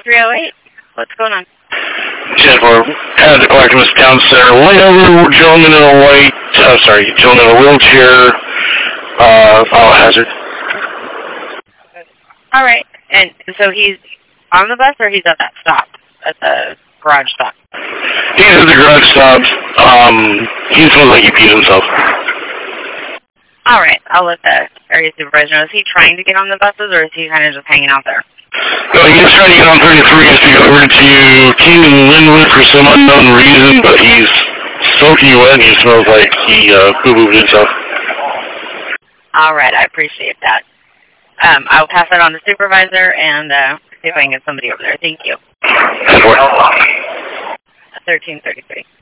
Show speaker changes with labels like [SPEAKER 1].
[SPEAKER 1] 308. What's going on?
[SPEAKER 2] 10-4. Had the Clackamas Town Center. Layover, gentleman in a gentleman in a wheelchair. File hazard.
[SPEAKER 1] All right. And so he's on the bus or he's at that stop? At the garage stop?
[SPEAKER 2] He's at the garage stop. He smells like he peed himself.
[SPEAKER 1] All right. I'll let the area supervisor know. Is he trying to get on the buses or is he kind of just hanging out there?
[SPEAKER 2] No, he's trying to get on 33 to go over to King and Linwood for some unknown reason, but he's soaking wet and he smells like he boo-booed himself.
[SPEAKER 1] All right. I appreciate that. I'll pass that on to supervisor and see if I can get somebody over there. Thank you. 1333.